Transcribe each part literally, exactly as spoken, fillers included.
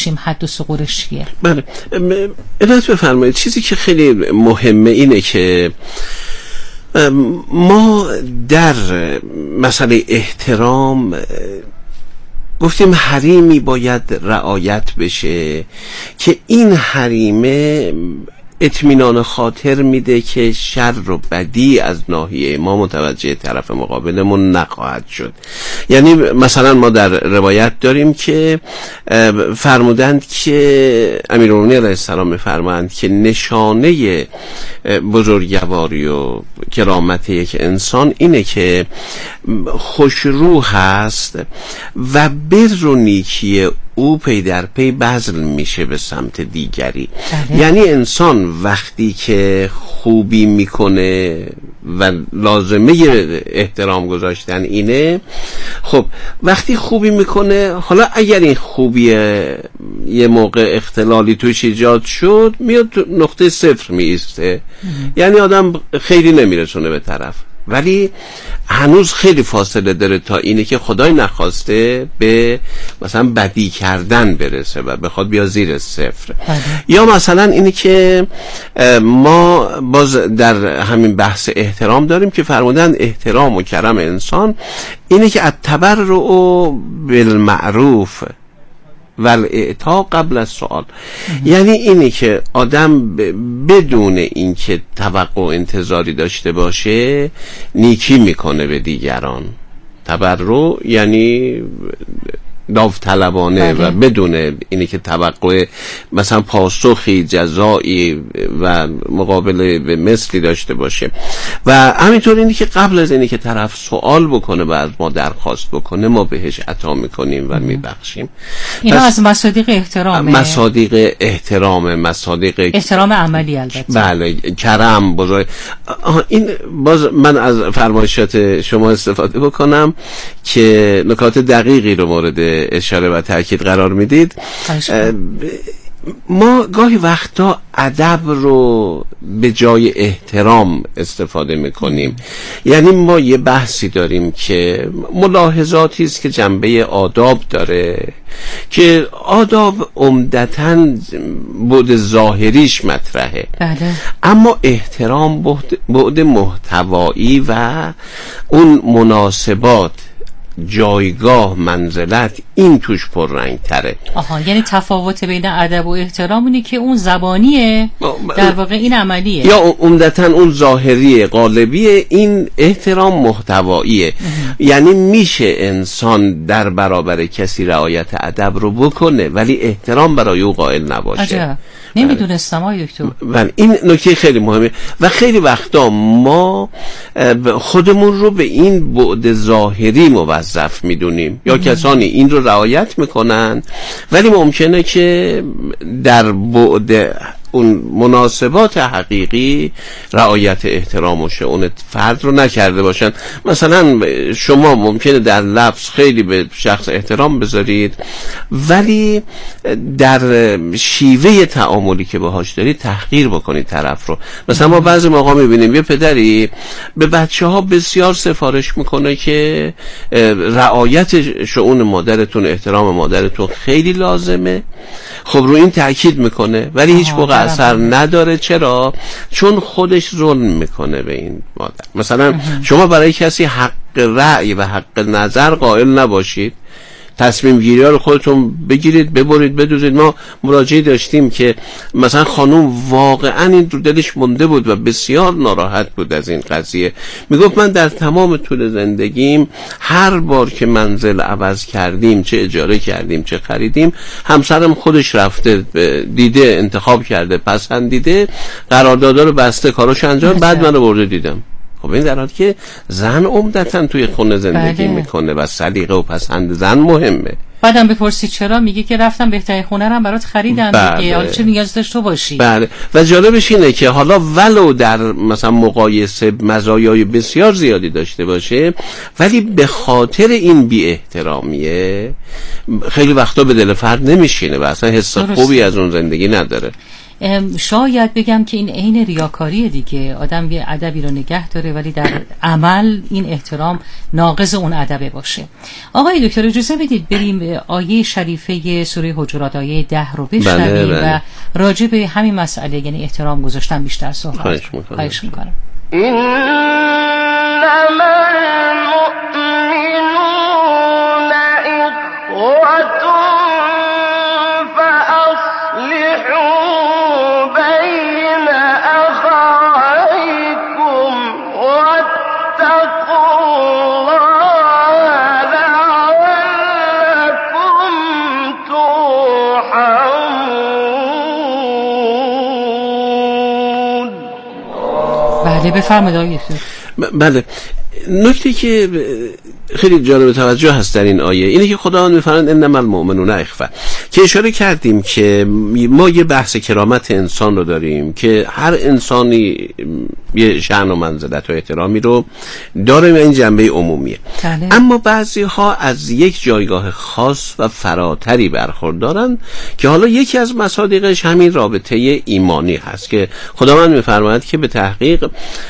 باشیم حد و ثغورش چیه؟ بله، عنایت بفرمایید. چیزی که خیلی مهمه اینه که ما در مسئله احترام گفتیم حریمی باید رعایت بشه که این حریمه اطمینان خاطر میده که شر و بدی از ناحیه ما متوجه طرف مقابلمون نخواهد شد. یعنی مثلا ما در روایت داریم که فرمودند که امیرالمومنین علیه السلام میفرمایند که نشانه بزرگواری و کرامت یک انسان اینه که خوشرو هست و بر و نیکی او پی در پی بذل میشه به سمت دیگری. بله. یعنی انسان وقتی که خوبی میکنه و لازمه احترام گذاشتن اینه، خب وقتی خوبی میکنه، حالا اگر این خوبیه یه موقع اختلالی توش ایجاد شد، میاد نقطه صفر میسته. یعنی آدم خیلی نمیرسونه به طرف، ولی هنوز خیلی فاصله داره تا اینه که خدای نخواسته به مثلا بدی کردن برسه و بخواد بیا زیر صفر. یا مثلا اینه که ما باز در همین بحث احترام داریم که فرمودن احترام و کرم انسان اینه که التبرع بالمعروف والاعطا قبل از سوال. یعنی اینی که آدم بدون اینکه توقع انتظاری داشته باشه نیکی میکنه به دیگران. تبرع یعنی داوطلبانه و بدون اینی که توقع مثلا پاسخی جزایی و مقابله به مثلی داشته باشه. و همینطور اینی که قبل از اینی که طرف سوال بکنه و از ما درخواست بکنه ما بهش عطا میکنیم و میبخشیم. اینا از مصادیق احترامه. مصادیق احترامه، مصادیق احترام عملی البته. بله، کرم بزرگ. این باز من از فرمایشات شما استفاده بکنم که نکات دقیقی رو مورد اشاره و تأکید قرار میدید. ما گاهی وقتا ادب رو به جای احترام استفاده میکنیم. یعنی ما یه بحثی داریم که ملاحظاتی است که جنبه آداب داره که آداب عمدتاً بعد ظاهریش مطرحه. بله. اما احترام بعد محتوایی و اون مناسبات، جایگاه، منزلت، این توش پررنگ تره. آها، یعنی تفاوت بین ادب و احترام اینه که اون زبانیه، در واقع این عملیه. یا عمدتاً اون ظاهریه، قالبیه، این احترام محتواییه. یعنی میشه انسان در برابر کسی رعایت ادب رو بکنه ولی احترام برای او قائل نباشه. عجب. نمیدونستم آقای دکتر. بله، این نکته خیلی مهمه و خیلی وقتا ما خودمون رو به این بعد ظاهری موظف میدونیم یا کسانی این رو رعایت میکنن ولی ممکنه که در بعد اون مناسبات حقیقی رعایت احترام و شؤون فرد رو نکرده باشن. مثلا شما ممکنه در لفظ خیلی به شخص احترام بذارید ولی در شیوه تعاملی که باهاش دارید تحقیر بکنید طرف رو. مثلا ما بعضی موقع میبینیم یه پدری به بچه ها بسیار سفارش میکنه که رعایت شؤون مادرتون، احترام مادرتون خیلی لازمه. خب رو این تأکید میکنه ولی هیچ موقع اثر نداره. چرا؟ چون خودش ظلم میکنه به این مادر. مثلا شما برای کسی حق رأی و حق نظر قائل نباشید، تصمیم گیری ها رو خودتون بگیرید، ببرید، بدوزید. ما مراجعه داشتیم که مثلا خانوم واقعا این رو دلش مونده بود و بسیار ناراحت بود از این قضیه. میگفت من در تمام طول زندگیم هر بار که منزل عوض کردیم، چه اجاره کردیم چه خریدیم، همسرم خودش رفته دیده، انتخاب کرده، پسندیده، قراردادا رو بسته، کاراش انجام، بعد منو برده دیدم. خب این در حالی که زن عمدتاً توی خونه زندگی بله. میکنه و سلیقه و پسند زن مهمه. بعدم بپرسید چرا، میگه که رفتم بهترین خونه رو برات خریدم. بله. میگه حالا چه نیاز داشت تو باشی. بله. و جالبش اینه که حالا ولو در مثلا مقایسه مزایای بسیار زیادی داشته باشه ولی به خاطر این بی احترامیه خیلی وقتا به دل فرد نمیشینه و اصلا حس خوبی از اون زندگی نداره. شاید بگم که این عین ریاکاریه دیگه. آدم یه ادبی رو نگه داره ولی در عمل این احترام ناقض اون ادبه باشه. آقای دکتر اجازه بدید بریم به آیه شریفه سوره حجرات آیه ده رو بشنویم بله بله. و راجع به همین مسئله یعنی احترام گذاشتن بیشتر صحبت کنیم. خواهش می‌کنم. بله بفرمایید آقای دکتر. بله نکته که خیلی جالب توجه هست در این آیه اینه که خداوند می‌فرماید انما المؤمنون اخوه، که اشاره کردیم که ما یه بحث کرامت انسان رو داریم که هر انسانی یه شأن و منزلت و احترامی رو داره و این جنبه عمومیه. بله. اما بعضی ها از یک جایگاه خاص و فراتری برخوردارن که حالا یکی از مصادیقش همین رابطه ایمانی هست که خداوند می‌فرماید که به تحقیق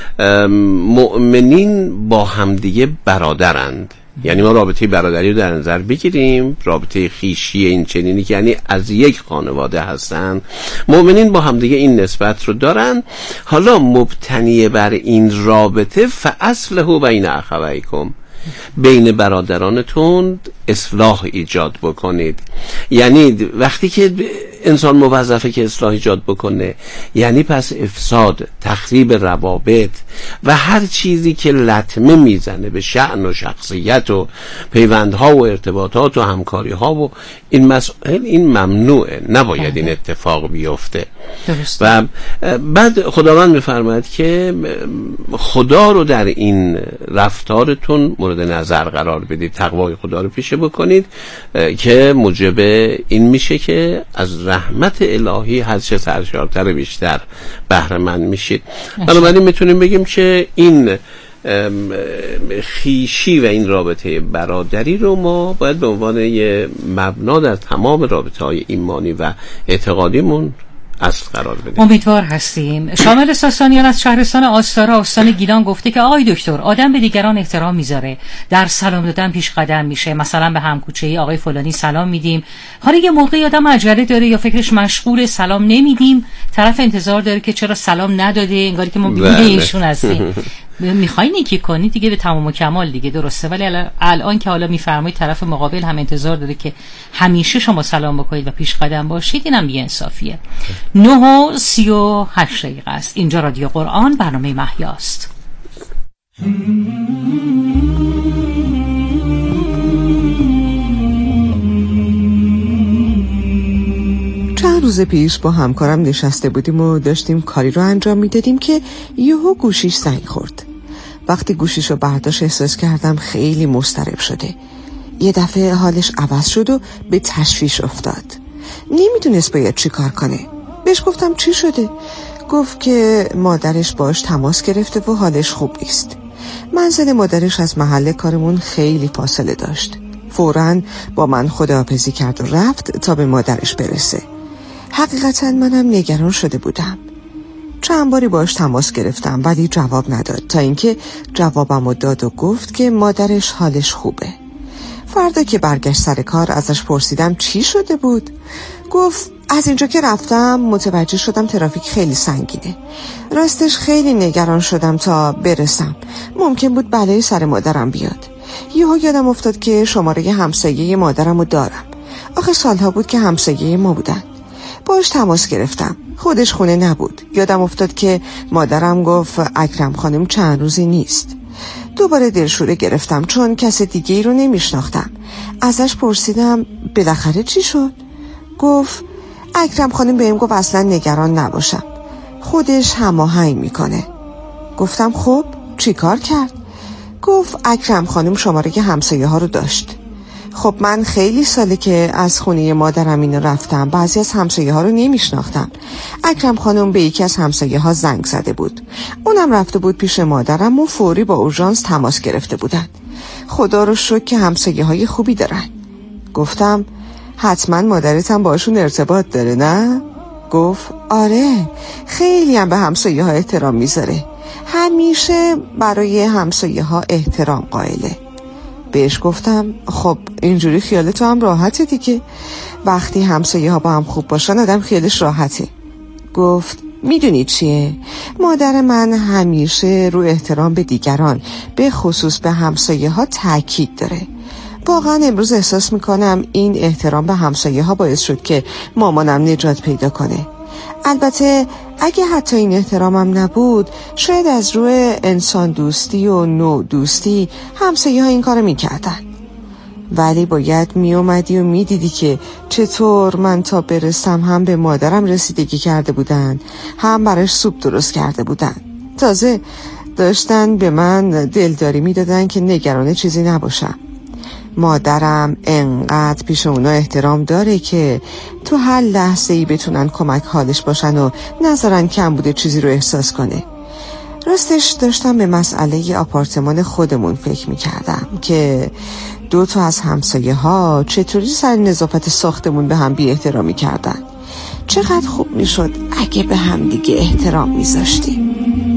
مؤمنین با همدیگه برادرند. یعنی ما رابطه برادری رو در نظر بگیریم، رابطه خیشی این چنینی که یعنی از یک خانواده هستن، مؤمنین با همدیگه این نسبت رو دارن. حالا مبتنی بر این رابطه فاصلحوا بین اخویکم، بین برادرانتون اصلاح ایجاد بکنید. یعنی وقتی که انسان موظفه که اصلاح ایجاد بکنه یعنی پس افساد، تخریب روابط و هر چیزی که لطمه میزنه به شأن و شخصیت و پیوندها و ارتباطات و همکاریها و این مسائل این ممنوعه، نباید این اتفاق بیفته. و بعد خداوند میفرماید که خدا رو در این رفتارتون مورد نظر قرار بدید، تقوای خدا رو پیشه بکنید که موجب این میشه که از رحمت الهی هر چه سرشارتر بیشتر بهره مند میشید. بنابراین میتونیم بگیم که این خیشی و این رابطه برادری رو ما باید به عنوان یه مبنا در تمام رابطه های ایمانی و اعتقادیمون اصل قرار بدیم. امیدوار هستیم. شامل ساسانیان از شهرستان آستارا استان گیلان گفته که آقای دکتر آدم به دیگران احترام میذاره، در سلام دادن پیش قدم میشه. مثلا به همکوچه‌ای آقای فلانی سلام میدیم، حالا یه موقعی آدم عجله داره یا فکرش مشغول سلام نمیدیم، طرف انتظار داره که چرا سلام نداده، انگاری که ما بیده ایشون هستیم. میخوای نیکی کنی دیگه به تمام و کمال دیگه، درسته، ولی الان که حالا میفرمایید طرف مقابل هم انتظار داره که همیشه شما سلام بکنید و پیش قدم باشید، اینم بی انصافیه. نه و سی و هشت دقیقه است. اینجا رادیو قرآن، برنامه محیاست. چند روز پیش با همکارم نشسته بودیم و داشتیم کاری رو انجام میدادیم که یهو گوشیش زنگ خورد. وقتی گوشیش رو برداشت احساس کردم خیلی مضطرب شده. یه دفعه حالش عوض شد و به تشویش افتاد. نمیدونست باید چی کار کنه. بهش گفتم چی شده؟ گفت که مادرش باش تماس گرفته و حالش خوب نیست. منزل مادرش از محل کارمون خیلی فاصله داشت. فوراً با من خداحافظی کرد و رفت تا به مادرش برسه. حقیقتاً منم نگران شده بودم. چند باری باش تماس گرفتم ولی جواب نداد، تا اینکه جوابمو داد و گفت که مادرش حالش خوبه. فردا که برگشت سر کار ازش پرسیدم چی شده بود. گفت از اینجا که رفتم متوجه شدم ترافیک خیلی سنگینه. راستش خیلی نگران شدم تا برسم، ممکن بود بلای سر مادرم بیاد. یهو یادم افتاد که شماره همسایه مادرمو دارم. آخه سالها بود که همسایه ما بودن. باش تماس گرفتم. خودش خونه نبود. یادم افتاد که مادرم گفت اکرم خانم چند روزی نیست. دوباره دلشوره گرفتم چون کس دیگه ای رو نمیشناختم. ازش پرسیدم بالاخره چی شد؟ گفت اکرم خانم بهم گفت اصلا نگران نباشم، خودش هماهنگ میکنه. گفتم خب چی کار کرد؟ گفت اکرم خانم شماره همسایه ها رو داشت. خب من خیلی ساله که از خونه مادرم اینو رفتم، بعضی از همسایه ها رو نمیشناختم. اکرم خانم به یکی از همسایه ها زنگ زده بود، اونم رفته بود پیش مادرم و فوری با اورژانس تماس گرفته بودن. خدا رو شکر که همسایه های خوبی دارن. گفتم حتما مادرتم باشون ارتباط داره نه؟ گفت آره، خیلی هم به همسایه ها احترام میذاره، همیشه برای همسایه ها احترام قائله. بهش گفتم خب اینجوری خیال تو هم راحته دیگه، وقتی همسایه ها با هم خوب باشن آدم خیالش راحته. گفت میدونی چیه؟ مادر من همیشه رو احترام به دیگران به خصوص به همسایه ها تاکید داره. واقعا امروز احساس میکنم این احترام به همسایه ها باعث شد که مامانم نجات پیدا کنه. البته اگه حتی این احترامم نبود شاید از روی انسان دوستی و نوع دوستی همسایه ها این کارو میکردن، ولی باید میومدی و میدیدی که چطور من تا برسم هم به مادرم رسیدگی کرده بودن، هم براش سوپ درست کرده بودن. تازه داشتن به من دلداری میدادن که نگران چیزی نباشم. مادرم انقدر پیش اونا احترام داره که تو هر لحظه ای بتونن کمک حالش باشن و نذارن کم بوده چیزی رو احساس کنه. راستش داشتم به مسئله آپارتمان خودمون فکر میکردم که دو تا از همسایه ها چطوری سر نظافت ساختمون به هم بی احترامی کردن. چقدر خوب میشد اگه به هم دیگه احترام میذاشتیم.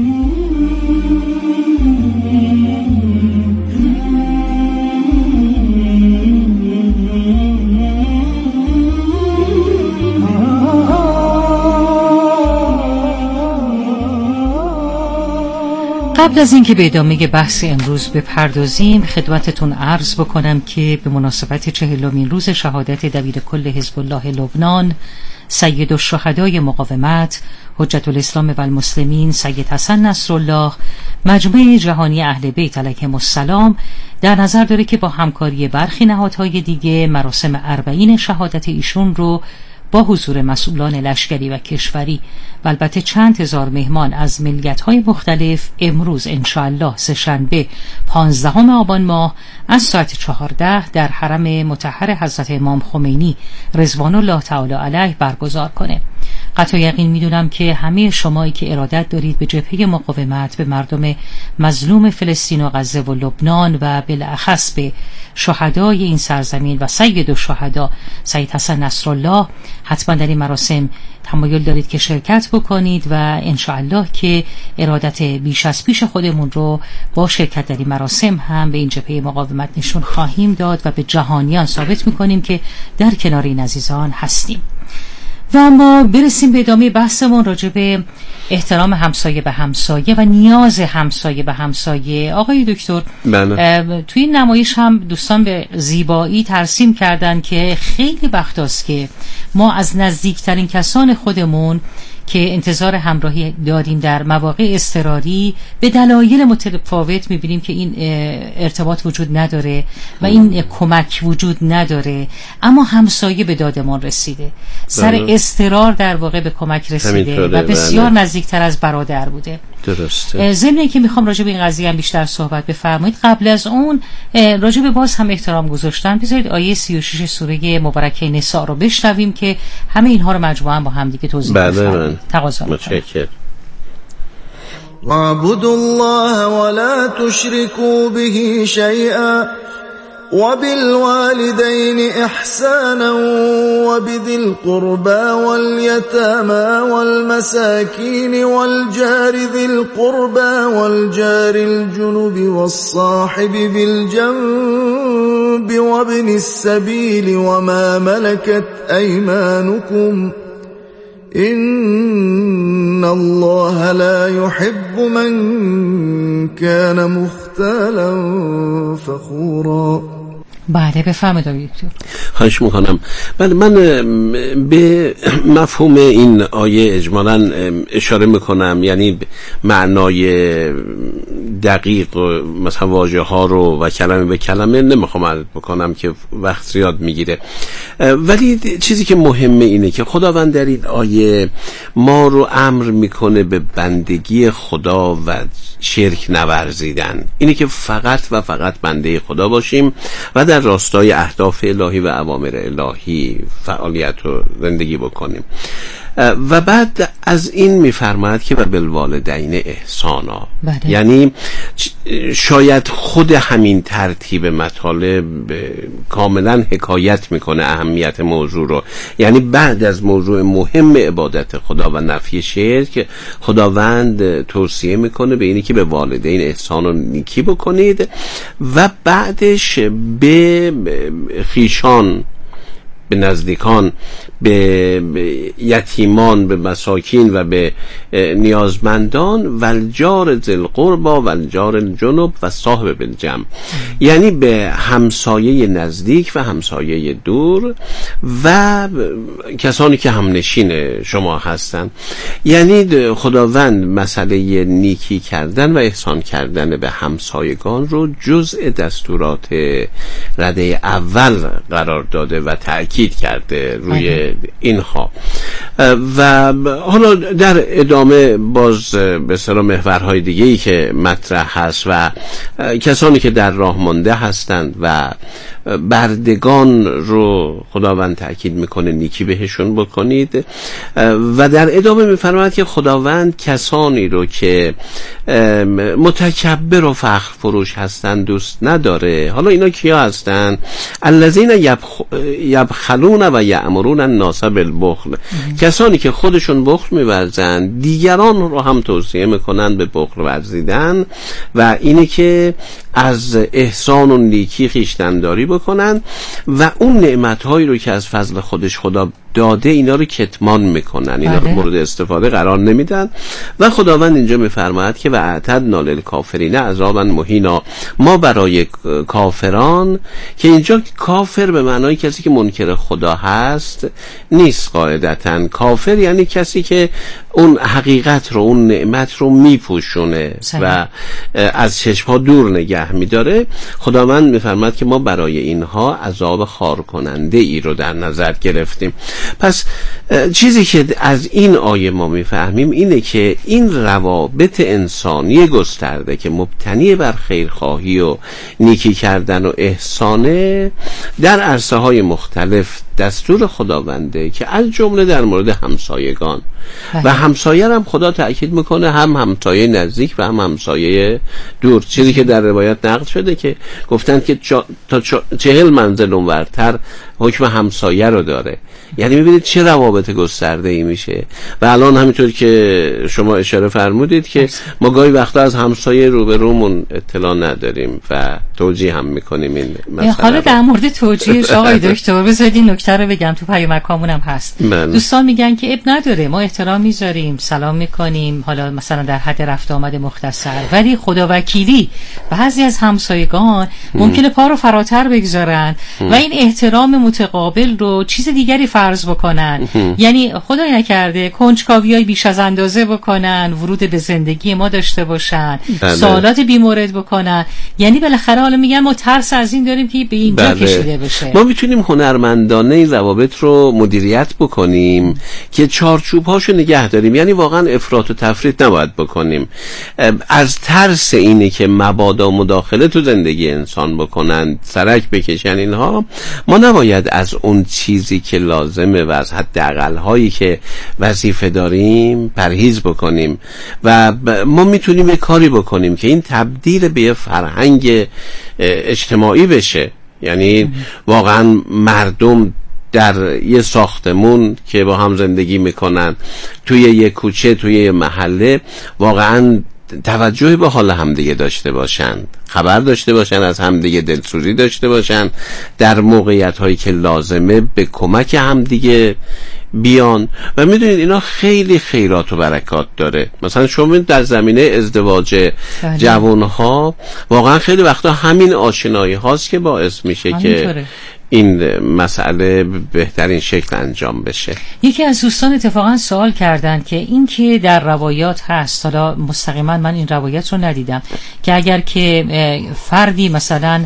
قبل از اینکه به ادامه بحث امروز بپردازیم خدمتتون عرض بکنم که به مناسبت چهلمین روز شهادت دبیر کل حزب الله لبنان سید الشهدای مقاومت حجت الاسلام و المسلمین سید حسن نصرالله مجمع جهانی اهل بیت علیهم السلام در نظر داره که با همکاری برخی نهادهای دیگه مراسم اربعین شهادت ایشون رو با حضور مسئولان لشکری و کشوری و البته چند هزار مهمان از ملیت‌های مختلف امروز انشاءالله سه‌شنبه پانزدهم آبان ماه از ساعت چهارده در حرم مطهر حضرت امام خمینی رضوان الله تعالی علیه برگزار کنه. قطع یقین میدونم که همه شمایی که ارادت دارید به جبهه مقاومت به مردم مظلوم فلسطین و غزه و لبنان و بالاخص به شهدای این سرزمین و سید الشهدا سید حسن نصرالله حتما در این مراسم تمایل دارید که شرکت بکنید و انشاءالله که ارادت بیش از پیش خودمون رو با شرکت در این مراسم هم به این جبهه مقاومت نشون خواهیم داد و به جهانیان ثابت میکنیم که در کنار این عزیزان هستیم. و اما برسیم به ادامه بحثمون راجع به احترام همسایه به همسایه و نیاز همسایه به همسایه. آقای دکتر توی این نمایش هم دوستان به زیبایی ترسیم کردن که خیلی وقتاست که ما از نزدیکترین کسان خودمون که انتظار همراهی داریم در مواقع اضطراری به دلایل متفاوت میبینیم که این ارتباط وجود نداره و این کمک وجود نداره، اما همسایه به دادمان رسیده، سر اضطرار در واقع به کمک رسیده و بسیار نزدیکتر از برادر بوده. درسته. ضمن که میخوام راجع به این قضیه هم بیشتر صحبت بفرمایید، قبل از اون راجع به باز هم احترام گذاشتن بذارید آیه سی و شش سوره مبارکه نساء رو بشنویم که همه اینها رو مجموعاً با هم دیگه توضیح بدیم. تقاضا متشکرم. واعبدوا الله ولا تشركوا به شيئا وبالوالدين إحسانا وبذي القربى واليتامى والمساكين والجار ذي القربى والجار الجنب والصاحب بالجنب وابن السبيل وما ملكت أيمانكم إن الله لا يحب من كان مختالا فخورا. بله بفرمایید دکتر. خواهش میکنم. بله من به مفهوم این آیه اجمالاً اشاره میکنم، یعنی معنای دقیق و مثلا واژه ها رو و کلمه به کلمه نمیخوام عرض بکنم که وقت زیاد میگیره، ولی چیزی که مهمه اینه که خداوند در این آیه ما رو امر میکنه به بندگی خدا و شرک نورزیدن، اینه که فقط و فقط بنده خدا باشیم و در راستای اهداف الهی و اوامر الهی فعالیت و زندگی بکنیم. و بعد از این میفرماید که و بالوالدین احسانا. بله. یعنی شاید خود همین ترتیب مطالب کاملا حکایت میکنه اهمیت موضوع رو. یعنی بعد از موضوع مهم عبادت خدا و نفی شرک، خداوند توصیه میکنه به اینی که به والدین احسان و نیکی بکنید و بعدش به خیشان، به نزدیکان، به یتیمان، به مساکین و به نیازمندان و الجار ذی القربی و الجار الجنب و صاحب بالجنب، یعنی به همسایه نزدیک و همسایه دور و کسانی که همنشین شما هستند. یعنی خداوند مسئله نیکی کردن و احسان کردن به همسایگان رو جزء دستورات رده اول قرار داده و تأکید کرده روی اینها. و حالا در ادامه باز به اصطلاح محورهای دیگه‌ای که مطرح هست و کسانی که در راه مانده هستند و بردگان رو خداوند تأکید میکنه نیکی بهشون بکنید و در ادامه میفرماید که خداوند کسانی رو که متکبر و فخر فروش هستند دوست نداره. حالا اینا کیا هستند؟ الذین یبخ... یبخلون و یأمرون الناس بالبخل، کسانی که خودشون بخل می‌ورزند دیگران رو هم توصیه میکنن به بخل ورزیدن و اینه که از احسان و نیکی خویشتن‌داری بکنن و اون نعمت‌هایی رو که از فضل خودش خدا داده اینا رو کتمان میکنن، اینا رو مورد استفاده قرار نمیدن. و خداوند اینجا میفرماید که و اعتدنا للکافرین عذابا مهینا، ما برای کافران، که اینجا کافر به معنای کسی که منکر خدا هست نیست قاعدتاً. کافر یعنی کسی که اون حقیقت رو، اون نعمت رو میپوشونه و از چشم‌ها دور نگه میداره. خداوند میفرماید که ما برای اینها عذاب خار کننده ای رو در نظر گرفتیم. پس چیزی که از این آیه ما میفهمیم اینه که این روابط انسانی گسترده که مبتنی بر خیرخواهی و نیکی کردن و احسانه در عرصه های مختلف دستور خداونده که از جمله در مورد همسایگان و همسایه هم خدا تأکید میکنه، هم همسایه نزدیک و هم همسایه دور. چیزی که در روایت نقل شده که گفتند که تا چهل منزل اونورتر حکم همسایه رو داره. یعنی میبینید چه روابط گسترده ای میشه. و الان همینطور که شما اشاره فرمودید که ما گاهی وقتا از همسایه روبرومون اطلاع نداریم و توجیه هم میکنیم این مسئله. حالا در مورد توجیهش آقای دکتر بذارید این نکته رو بگم، تو پیامکامون هم هست. من. دوستان میگن که اب نداره، ما احترام میذاریم، سلام میکنیم، حالا مثلا در حد رفت آمد مختصر، ولی خداوکیلی بعضی از همسایگان ممکنه پا رو فراتر بگذارن و این احترام متقابل رو چیز دیگری فرض بکنن. یعنی خدای نکرده کنجکاویای بیش از اندازه بکنن، ورود به زندگی ما داشته باشن، بله. سوالات بی‌مورد بکنن. یعنی بالاخره حالا میگن ما ترس از این داریم که به اینجا بله. کشیده بشه. ما میتونیم هنرمندانه این روابط رو مدیریت بکنیم که چارچوب‌هاشو نگه داریم. یعنی واقعا افراط و تفریط نباید بکنیم. از ترس اینه که مبادا مداخله تو زندگی انسان بکنن، سرک بکشن، اینها ما نباید از اون چیزی که لازمه و از حداقل هایی که وظیفه داریم پرهیز بکنیم و ما میتونیم یه کاری بکنیم که این تبدیل به یه فرهنگ اجتماعی بشه. یعنی واقعا مردم در یه ساختمون که با هم زندگی میکنن، توی یه کوچه، توی یه محله، واقعا توجه به حال همدیگه داشته باشن، خبر داشته باشن از همدیگه، دلسوزی داشته باشن، در موقعیت هایی که لازمه به کمک همدیگه بیان. و میدونید اینا خیلی خیرات و برکات داره. مثلا شما در زمینه ازدواج جوانها واقعا خیلی وقتا همین آشنایی هاست که باعث میشه که این مسئله بهترین شکل انجام بشه. یکی از دوستان اتفاقا سوال کردن که این که در روایات هست، حالا مستقیما من این روایت رو ندیدم، که اگر که فردی مثلا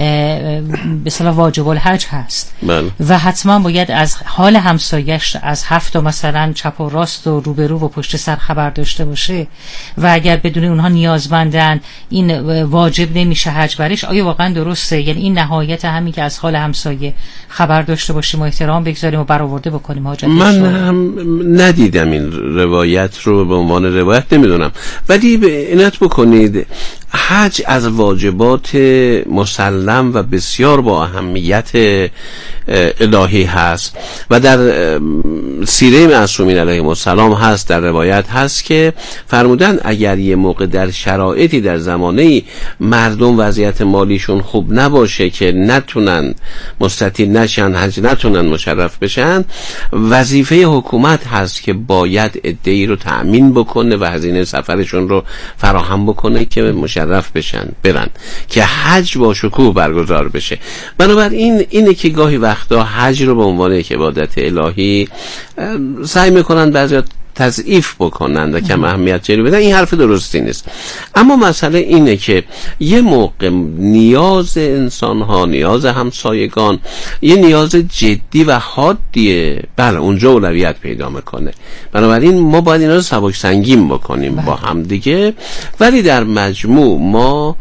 به اصطلاح واجب الحج هست بله. و حتما باید از حال همسایش از هفت مثلا چپ و راست و روبرو و پشت سر خبر داشته باشه و اگر بدون اونها نیازمندن این واجب نمیشه حج برش، آیا واقعا درسته؟ یعنی این نهایت همین که از حال همسایه همسایه خبر داشته باشیم و احترام بگذاریم و برآورده بکنیم حاجت؟ من هم ندیدم این روایت رو به عنوان روایت، نمیدونم، ولی عنایت بکنید حج از واجبات مسلم و بسیار با اهمیت الهی هست و در سیره معصومین علیهم السلام هست، در روایت هست که فرمودن اگر یه موقع در شرایطی در زمانه مردم وضعیت مالیشون خوب نباشه که نتونن مستطیع نشن، حج نتونن مشرف بشن، وظیفه حکومت هست که باید عده‌ای رو تأمین بکنه و هزینه سفرشون رو فراهم بکنه که مشرف بشن برن که حج با شکوه برگزار بشه. بنابراین اینه که گاهی وقتا حج رو به عنوان یک عبادت الهی سعی میکنن بعضی تضعیف بکنن و کم اهمیت جلوه بدن. این حرف درستی نیست، اما مسئله اینه که یه موقع نیاز انسان ها، نیاز همسایگان یه نیاز جدی و حادیه، بله اونجا اولویت پیدا میکنه. بنابراین ما باید اینا رو سبک سنگین بکنیم با هم دیگه، ولی در مجموع ما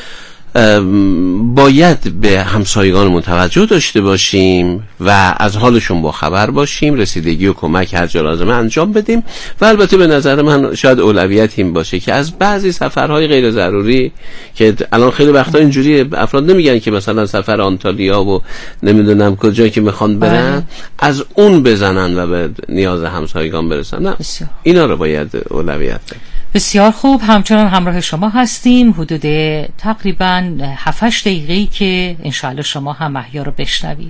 باید به همسایگانمون توجه داشته باشیم و از حالشون با خبر باشیم، رسیدگی و کمک هر جا لازمه انجام بدیم و البته به نظر من شاید اولویت این باشه که از بعضی سفرهای غیر ضروری که الان خیلی وقتا اینجوری افراد نمیگن که مثلا سفر آنتالیا و نمیدونم کجا که میخوان برن از اون بزنن و به نیاز همسایگان برسن، نه اینا رو باید اولویت بدیم. بسیار خوب، همچنان همراه شما هستیم حدود تقریبا هفت هشت دقیقه‌ای که انشاءالله شما هم محیا رو بشنوید.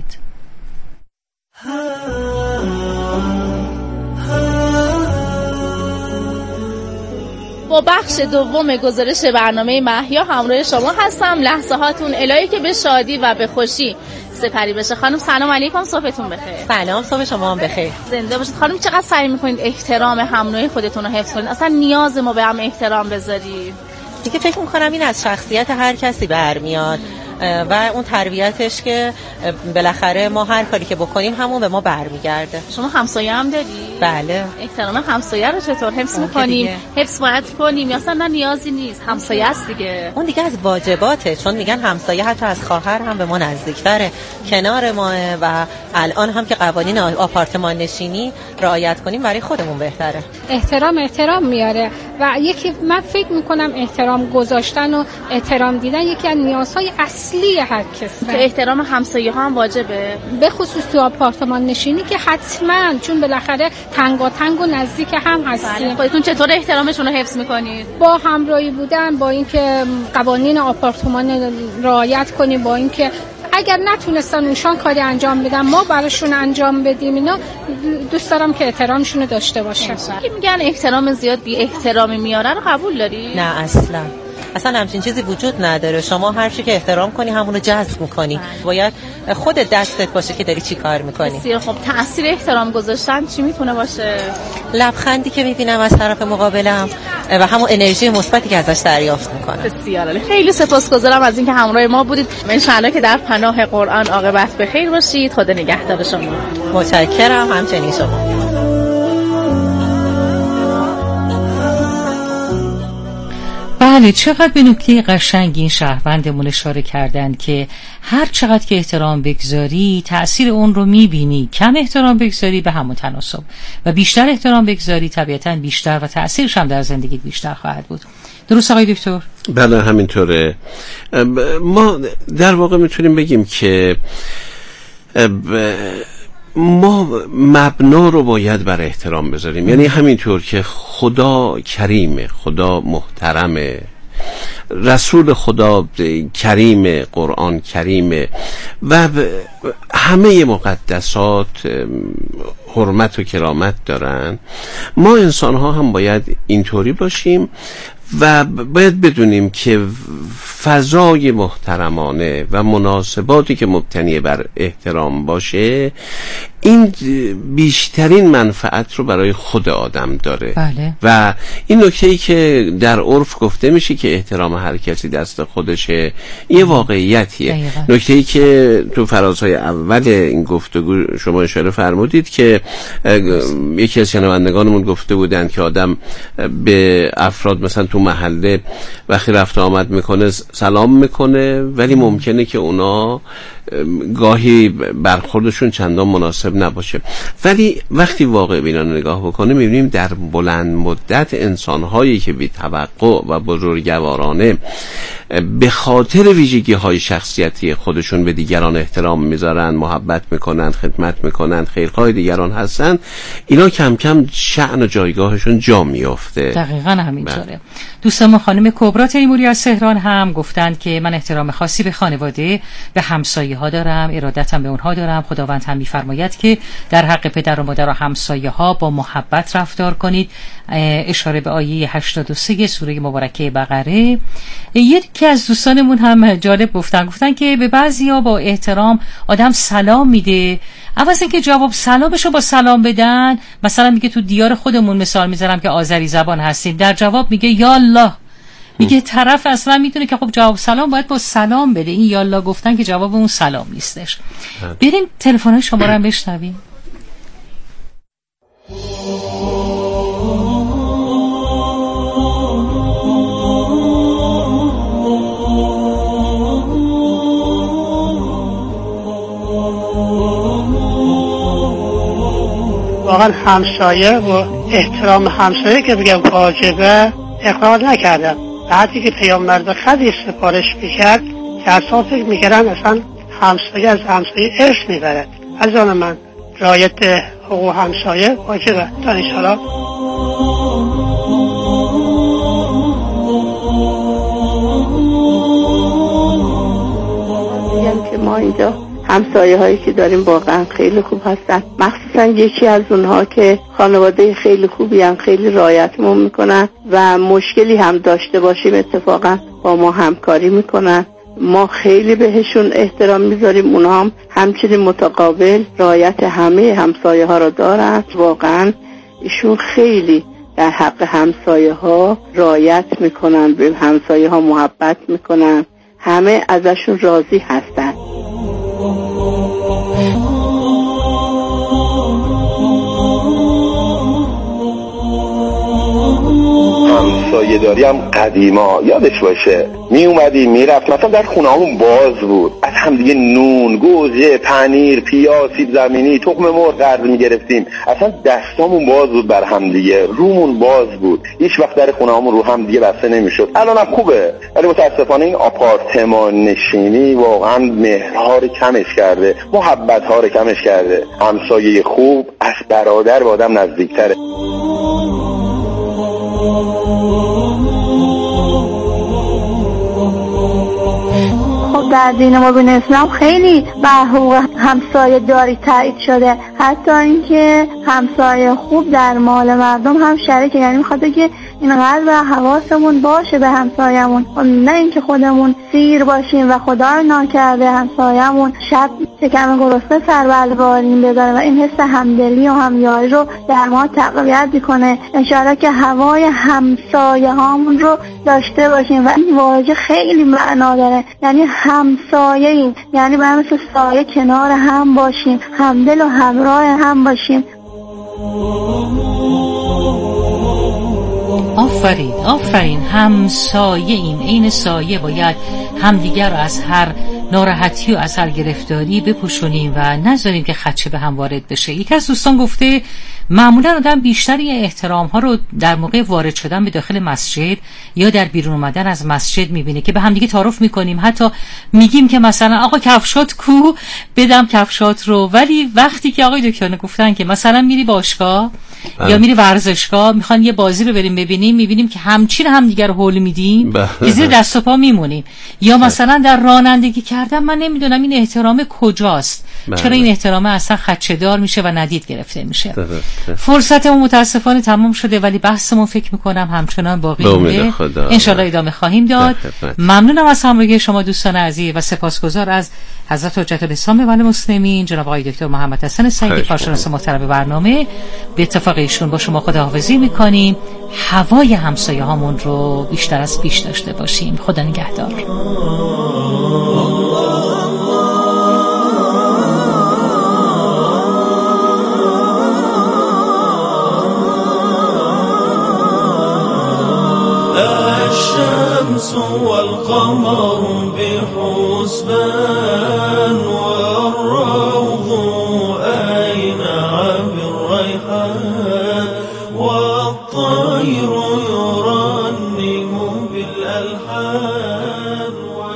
با بخش دوم گزارش برنامه محیا همراه شما هستم. لحظه هاتون الهی که به شادی و به خوشی سپری بشه. خانم سلام علیکم، صبحتون بخیر. سلام، صبح شما هم بخیر. زنده باشید. خانم چقدر سعی میکنید احترام هم نوع خودتون رو حفظ کنید؟ اصلا نیاز ما به هم احترام بذارید؟ دیگه فکر میکنم این از شخصیت هر کسی برمیاد و اون تربیتش که بالاخره ما هر کاری که بکنیم همون به ما برمیگرده. شما همسایه هم داری؟ بله. احترام همسایه رو چطور حفظ میکنیم؟ حفظ باید کنیم یا اصلا نه نیازی نیست؟ همسایه است دیگه. اون دیگه از واجباته، چون میگن همسایه حتی از خواهر هم به ما نزدیکتره، کنار ما و الان هم که قوانین آپارتمان نشینی رعایت کنیم برای خودمون بهتره. احترام احترام میاره و یکی من فکر میکنم احترام گذاشتن و احترام دیدن یکی از نیازهای اصلی هر کسی. که احترام همسایه ها هم واجبه، به خصوص تو آپارتمان نشینی که حتما، چون بالاخره تنگاتنگ و نزدیک هم هستیم. خودتون چطور احترامشون رو حفظ میکنید؟ با همراهی بودن، با اینکه قوانین آپارتمان رعایت کنیم، با اینکه اگر نتونستن اونشان کاری انجام بدن ما براشون انجام بدیم. اینا دوست دارم که احترامشون رو داشته باشن. که میگن احترام زیاد بی احترامی میاره رو قبول داری؟ نه اصلا اصلا همچین چیزی وجود نداره. شما هر چی که احترام کنی همونو جذب میکنی. باید خود دستت باشه که داری چی کار میکنی. بسیار خب، تأثیر احترام گذاشتن چی میتونه باشه؟ لبخندی که میبینم از طرف مقابلم و همون انرژی مثبتی که ازش دریافت میکنم. بسیار عالی. خیلی سپاسگزارم از اینکه همراه ما بودید. ان شاءالله که در پناه قرآن عاقبت به خیر باشید. خدا نگهدار شما. متشکرم، همچنین شما. بله، چقدر به نکته قشنگ این شهروندمون اشاره کردن که هر چقدر که احترام بگذاری تأثیر اون رو میبینی. کم احترام بگذاری به همون تناسب و بیشتر احترام بگذاری طبیعتاً بیشتر و تأثیرش هم در زندگی بیشتر خواهد بود. درست آقای دکتر؟ بله همینطوره. ما در واقع میتونیم بگیم که ما مبنا رو باید بر احترام بذاریم، یعنی همینطور که خدا کریمه، خدا محترمه، رسول خدا کریم، قرآن کریمه و همه مقدسات حرمت و کرامت دارن، ما انسان ها هم باید اینطوری باشیم و باید بدونیم که فضای محترمانه و مناسباتی که مبتنی بر احترام باشه این بیشترین منفعت رو برای خود آدم داره. بله. و این نکته‌ای که در عرف گفته میشه که احترام هر کسی دست خودشه یه واقعیتیه. نکته‌ای که تو فرازهای اول این گفتگو شما اشاره فرمودید که یکی از شنوندگانمون گفته بودن که آدم به افراد مثلا تو تو محله وقتی رفت آمد میکنه سلام میکنه، ولی ممکنه که اونا گاهی برخوردشون چندان مناسب نباشه. ولی وقتی واقع بینا نگاه بکنه میبینیم در بلند مدت انسانهایی که بی توقع و بزرگوارانه به خاطر ویژگی های شخصیتی خودشون به دیگران احترام میذارن، محبت میکنن، خدمت میکنن، خیرخواه دیگران هستن، اینا کم کم شأن و جایگاهشون جا میفته. دقیقاً همینطوره. دوستان خانم کبرا تیموری از تهران هم گفتند که من احترام خاصی به خانواده، به همسایه ها دارم، ارادتم به اونها دارم. خداوند هم میفرماید که در حق پدر و مادر و همسایه ها با محبت رفتار کنید. اشاره به آیه هشتاد و سه سوره مبارکه بقره. یکی از دوستانمون هم جالب گفتن گفتن که به بعضیا با احترام آدم سلام میده، عوض اینکه جواب سلامشو با سلام بدن، مثلا میگه تو دیار خودمون مثال میذارم که آذری زبان هستیم، در جواب میگه یا الله. میگه طرف اصلا میتونه که خب جواب سلام باید با سلام بده، این یا الله گفتن که جواب اون سلام نیستش. بریم تلفن‌های شما رو هم بشنویم. واقعا همسایه و احترام همسایه که بگم واجبه اقرار نکردم. بعدی که پیامبر خدی سفارش میکرد که اصلا فکر میکردن اصلا همسایه از همسایه ارث میبرد. از آن من رعایت حقوق همسایه واجبه. تا انشاءالله میگم که ما اینجا همسایه هایی که داریم واقعا خیلی خوب هستن، مخصوصا یکی از اونها که خانواده خیلی خوبی هم خیلی رعایتمون میکنن و مشکلی هم داشته باشیم اتفاقا با ما همکاری میکنن. ما خیلی بهشون احترام میذاریم، اونها هم همچنین متقابل رعایت همه همسایه ها رو دارن. واقعا ایشون خیلی در حق همسایه ها رعایت میکنن، به همسایه ها محبت میکنن، همه ازشون راضی هستن. همسایه داری هم قدیما یادش باشه، می اومدی می رفت، مثلا در خونه همون باز بود، از هم دیگه نون، گوجه، پنیر، پیاز، سیب زمینی، تخم مرغ قرض می گرفتیم، اصلا دستامون باز بود بر هم دیگه، رومون باز بود، هیچ وقت در خونه همون رو هم دیگه بسته نمیشد. الان هم خوبه، ولی متاسفانه این آپارتمان نشینی واقعا مهرها رو کمش کرده، محبت ها رو کمش کرده. همسایه خوب از برادر به آدم نزدیکتره. خب در دین مبین اسلام خیلی به حقوق همسایه داری تایید شده، حتی اینکه همسایه خوب در مال مردم هم شریکه، یعنی میخواد که اینقدر به حواسمون باشه به همسایمون، نه اینکه خودمون سیر باشیم و خدا رو ناکرده همسایمون شب شکم گرسنه سر بر بالین بذاره و این حس همدلی و همیاری رو در ما تقویت میکنه. انشاءالله که هوای همسایه هامون رو داشته باشیم و این واژه خیلی معنا داره، یعنی همسایه ایم، یعنی به مثل سایه کنار هم باشیم، همدل و همراه هم باشیم. آفرین آفرین، همسایه ایم، این سایه باید همدیگر رو از هر ناراحتی و از هر گرفتاری بپوشونیم و نذاریم که خدشه به هم وارد بشه. یک از دوستان گفته معمولا آدم بیشتری احترام ها رو در موقع وارد شدن به داخل مسجد یا در بیرون اومدن از مسجد میبینه که به هم دیگه تعارف میکنیم، حتی میگیم که مثلا آقا کفشات کو، بدم کفشات رو. ولی وقتی که آقای دکتر گفتن که مثلا میری باشگاه یا میری ورزشگاه میخوان یه بازی رو بریم ببینیم، میبینیم که همچین هم دیگه رو هول میدیم، زیر دست و پا میمونیم. یا مثلا در رانندگی کردن من نمیدونم این احترام کجاست، چرا این احترام اصلا خدشه‌دار میشه و ندید گرفته میشه. فرصتمون متاسفانه تمام شده، ولی بحثمون فکر میکنم همچنان باقی مونده، انشالله ادامه خواهیم داد. ممنونم از همراهی شما دوستان عزیز و سپاسگزار از حضرت حجت الاسلام و المسلمین جناب آقای دکتر محمد حسن سعیدی، کارشناس محترم برنامه. به اتفاق ایشون با شما خداحافظی میکنیم. هوای همسایه هامون رو بیشتر از پیش داشته باشیم. خدا نگهدار. لا والطير يرنم بالألحان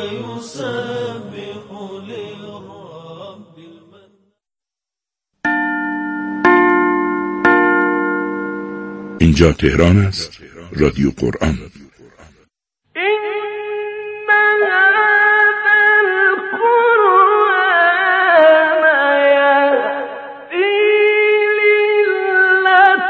ويسبح للرب المنان. اینجا تهران است، رادیو قرآن.